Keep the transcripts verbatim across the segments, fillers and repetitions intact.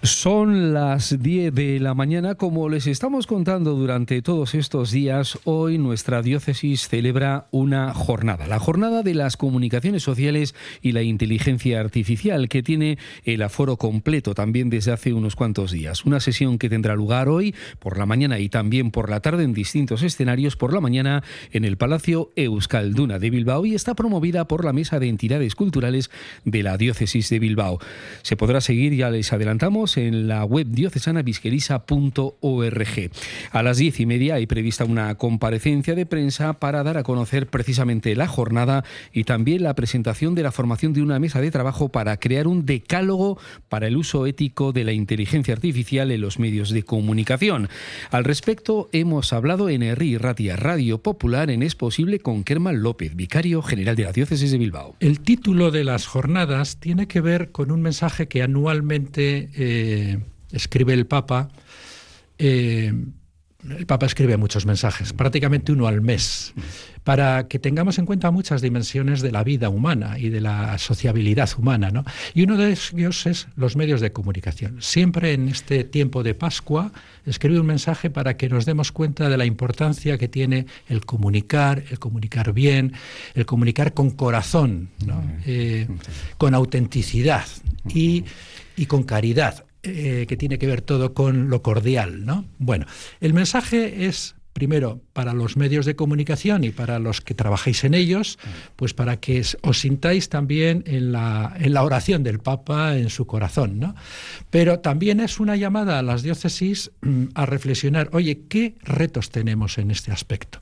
Son las diez de la mañana. Como les estamos contando durante todos estos días, hoy nuestra diócesis celebra una jornada, la jornada de las comunicaciones sociales y la inteligencia artificial, que tiene el aforo completo también desde hace unos cuantos días. Una sesión que tendrá lugar hoy por la mañana y también por la tarde en distintos escenarios. Por la mañana en el Palacio Euskalduna de Bilbao y está promovida por la Mesa de Entidades Culturales de la Diócesis de Bilbao. Se podrá seguir, ya les adelantamos, en la web diocesana bisquerisa punto org. A las diez y media hay prevista una comparecencia de prensa para dar a conocer precisamente la jornada y también la presentación de la formación de una mesa de trabajo para crear un decálogo para el uso ético de la inteligencia artificial en los medios de comunicación. Al respecto hemos hablado en Herri Ratia Radio Popular en Es Posible con Kerman López, vicario general de la Diócesis de Bilbao. El título de las jornadas tiene que ver con un mensaje que anualmente eh, escribe el Papa. Eh, el Papa escribe muchos mensajes, prácticamente uno al mes, para que tengamos en cuenta muchas dimensiones de la vida humana y de la sociabilidad humana, ¿no? Y uno de ellos es los medios de comunicación. Siempre en este tiempo de Pascua escribe un mensaje para que nos demos cuenta de la importancia que tiene el comunicar, el comunicar bien, el comunicar con corazón, ¿no? eh, con autenticidad y, y con caridad. Eh, que tiene que ver todo con lo cordial, ¿no? Bueno, el mensaje es, primero, para los medios de comunicación y para los que trabajáis en ellos, pues para que os sintáis también en la, en la oración del Papa en su corazón, ¿no? Pero también es una llamada a las diócesis a reflexionar, oye, ¿qué retos tenemos en este aspecto?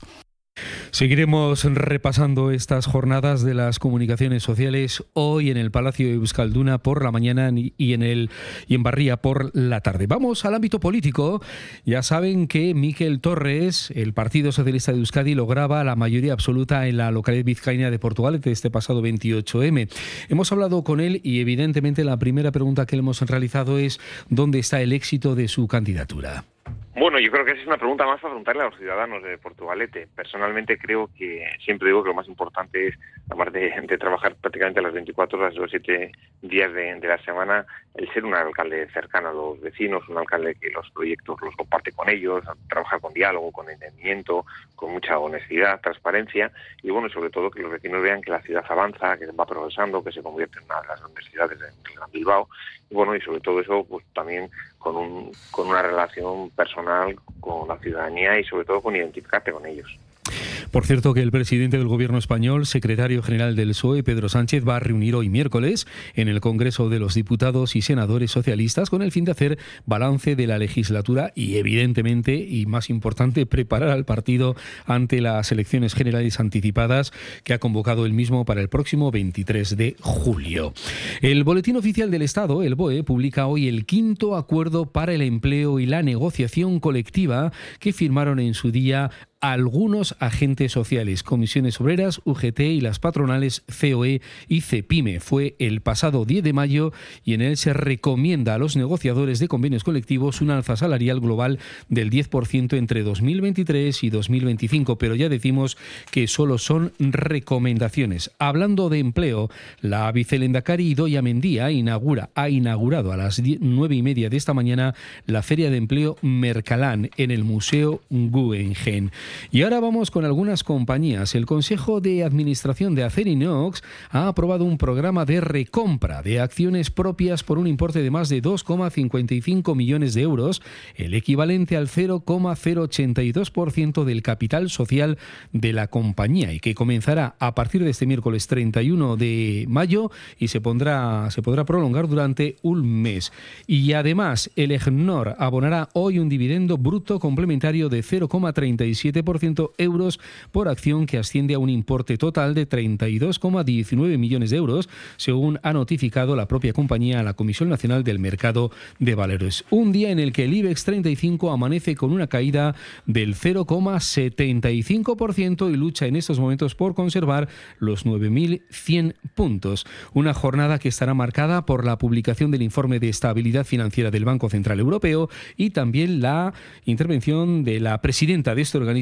Seguiremos repasando estas jornadas de las comunicaciones sociales hoy en el Palacio Euskalduna por la mañana y en el y en Barría por la tarde. Vamos al ámbito político. Ya saben que Miquel Torres, el Partido Socialista de Euskadi, lograba la mayoría absoluta en la localidad vizcaína de Portugalete este pasado veintiocho eme. Hemos hablado con él y evidentemente la primera pregunta que le hemos realizado es ¿dónde está el éxito de su candidatura? Bueno, yo creo que esa es una pregunta más para preguntarle a los ciudadanos de Portugalete. Personalmente creo que, siempre digo que lo más importante es, además de, de trabajar prácticamente las veinticuatro horas, los siete días de, de la semana, el ser un alcalde cercano a los vecinos, un alcalde que los proyectos los comparte con ellos, trabaja con diálogo, con entendimiento, con mucha honestidad, transparencia, y bueno, sobre todo que los vecinos vean que la ciudad avanza, que va progresando, que se convierte en una de las universidades del Gran Bilbao, y bueno, y sobre todo eso, pues también con un con una relación personal con la ciudadanía y sobre todo con identificarte con ellos. Por cierto, que el presidente del Gobierno español, secretario general del P S O E, Pedro Sánchez, va a reunir hoy miércoles en el Congreso de los Diputados y Senadores Socialistas con el fin de hacer balance de la legislatura y, evidentemente, y más importante, preparar al partido ante las elecciones generales anticipadas que ha convocado él mismo para el próximo veintitrés de julio. El Boletín Oficial del Estado, el B O E, publica hoy el quinto acuerdo para el empleo y la negociación colectiva que firmaron en su día algunos agentes sociales, comisiones obreras, U G T y las patronales C O E y CEPIME. Fue el pasado diez de mayo y en él se recomienda a los negociadores de convenios colectivos un alza salarial global del diez por ciento entre dos mil veintitrés y dos mil veinticinco, pero ya decimos que solo son recomendaciones. Hablando de empleo, la vicelendakari Idoia Mendia inaugura, ha inaugurado a las nueve y media de esta mañana la Feria de Empleo Mercalán en el Museo Guggenheim. Y ahora vamos con algunas compañías. El Consejo de Administración de Acerinox ha aprobado un programa de recompra de acciones propias por un importe de más de dos coma cincuenta y cinco millones de euros, el equivalente al cero coma cero ochenta y dos por ciento del capital social de la compañía y que comenzará a partir de este miércoles treinta y uno de mayo y se, pondrá, se podrá prolongar durante un mes. Y además, el EGNOR abonará hoy un dividendo bruto complementario de cero coma treinta y siete por ciento euros por acción que asciende a un importe total de treinta y dos coma diecinueve millones de euros, según ha notificado la propia compañía a la Comisión Nacional del Mercado de Valores. Un día en el que el IBEX treinta y cinco amanece con una caída del cero coma setenta y cinco por ciento y lucha en estos momentos por conservar los nueve mil cien puntos. Una jornada que estará marcada por la publicación del informe de estabilidad financiera del Banco Central Europeo y también la intervención de la presidenta de este organismo,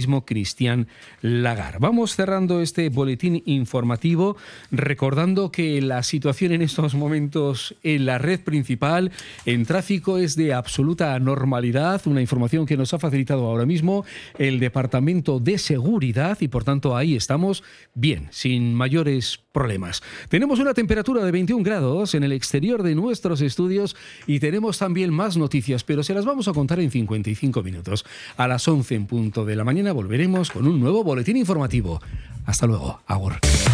mismo Christian Lagarde. Vamos cerrando este boletín informativo recordando que la situación en estos momentos en la red principal en tráfico es de absoluta normalidad, una información que nos ha facilitado ahora mismo el Departamento de Seguridad y por tanto ahí estamos bien, sin mayores problemas. Tenemos una temperatura de veintiún grados en el exterior de nuestros estudios y tenemos también más noticias, pero se las vamos a contar en cincuenta y cinco minutos. A las once en punto de la mañana volveremos con un nuevo boletín informativo. Hasta luego. Agur.